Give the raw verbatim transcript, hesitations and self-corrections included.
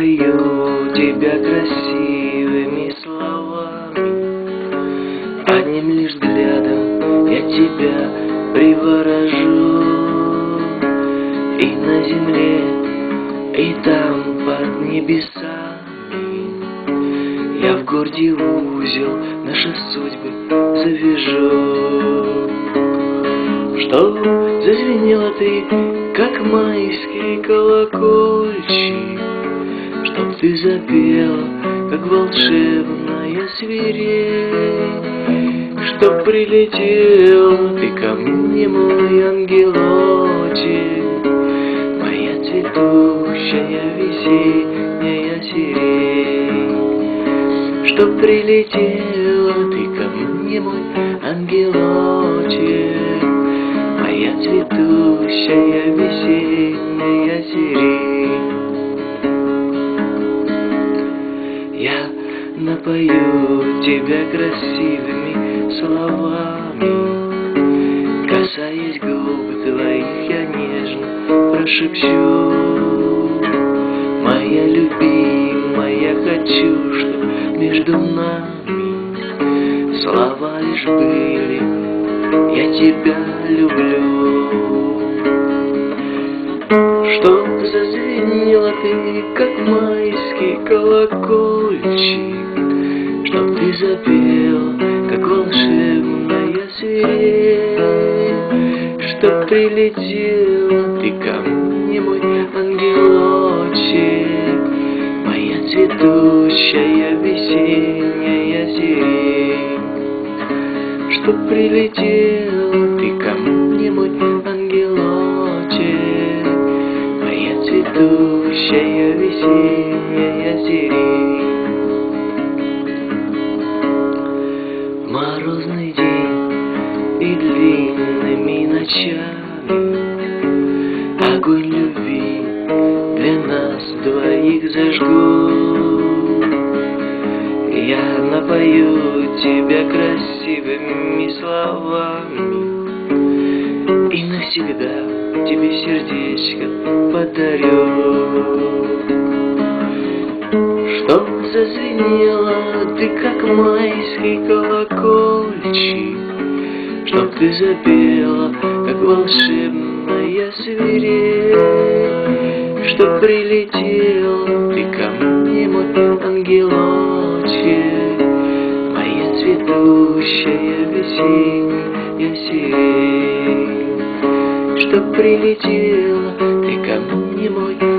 напою тебя красивыми словами. Одним лишь взглядом я тебя приворожу. И на земле, и там под небесами я в городе узел наши судьбы завяжу. Что зазвенела ты, как майский колокольчик, чтоб ты запела, как волшебная свирель, чтоб прилетела ты ко мне, мой ангелочек, моя цветущая весенняя сирень. Чтоб прилетела ты ко мне, мой ангелочек, моя цветущая весенняя сирень. Я напою тебя красивыми словами, касаясь губ твоих, я нежно прошепчу: моя любимая, хочу, чтоб между нами слова лишь были: я тебя люблю. Чтоб зазвенела ты, как майский колокольчик, чтоб ты запела, как волшебная свирель, чтоб прилетела ты ко мне, мой ангелочек, моя цветущая весенняя сирень. Чтоб прилетела ты ко мне, мой ангелочек, моя цветущая весенняя сирень. В морозный день и длинными ночами огонь любви для нас двоих зажгу. Я напою тебя красивыми словами и навсегда тебе сердечко подарю. Чтоб зазвенела ты, как майский колокольчик, чтоб ты запела, как волшебная свирель, чтоб прилетела ты ко мне, мой ангелочек, моя цветущая весенняя сирень. Чтоб прилетела ты ко мне, мой